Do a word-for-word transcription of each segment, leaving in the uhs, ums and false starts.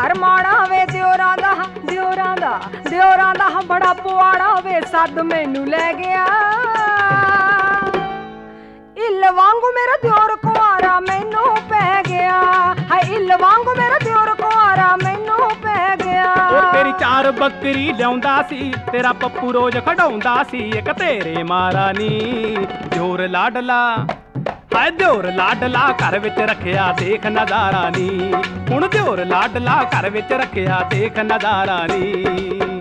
घर माड़ा वे दियोरां दा दियोरां दा दियोरां दा बड़ा पुआड़ा वे सद मैनू लै गया इल वांगू मेरा दियोर कुआरा मैनू पै गया हाय इल वांगू मेरा दियोर कुआरा मैनू पै गया ओ तेरी चार बकरी लियाउंदा सी तेरा पप्पू रोज खड़ाउंदा सी एक तेरे मारा नी दियोर लाडला हाय दियोर लाडला घर विच रखिया देख नजारा नी हुण दियोर लाडला घर विच रखिया देख नजारा नी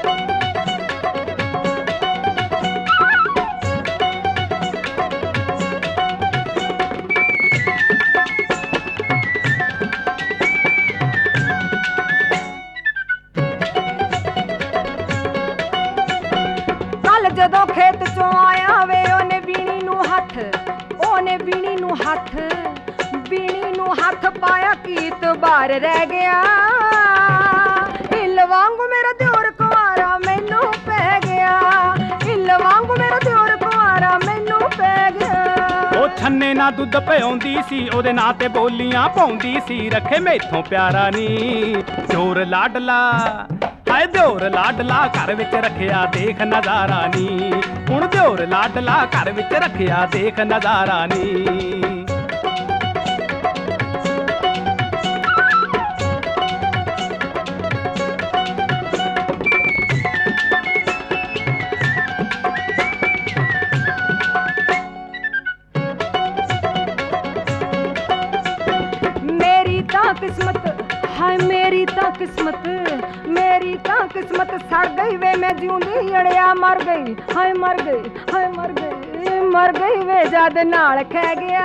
जदों खेत चों आया वे ओने बीणी नू हथ ओने बीणी नू हथ बीणी नू हथ पाया कीत बार रह गया इल वांगू मेरा दियोर कुआरा मैनू पै गया इल वांगू मेरा दियोर कुआरा मैनू पै गया ओ छन्ने ना दुध पियाउंदी सी ओदे नां ते बोलियां पाउंदी सी रखे मैथों प्यारा नी दियोर लाडला हाय दियोर लाडला घर विच रखिया देख नजारा नी हुण दियोर लाडला घर विच रखिया देख नजारा नी मेरी तां किस्मत हाय मेरी तां किस्मत मेरी तां किस्मत सड़ गई वे मैं जिउंदी अड़िया मर गई हाय मर गई हाय मर गई मर गई वे जद नाल खै गया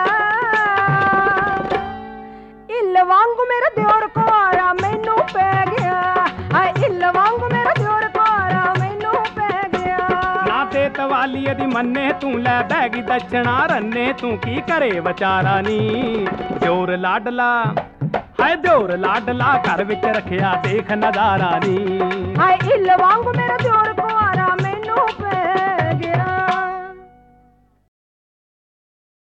इल वांगू मेरा दियोर कुआरा मैनू पै गया हाय इल वांगू मेरा दियोर कुआरा मैनू पै गया ना ते तवाली दी मन्ने तू लै बैगी दक्षिणा रन्ने तू की करे विचारा नी दियोर लाडला हाय दियोर लाडला घर विच रखिया देख नजारा नी हाय इल वांगू मेरा दियोर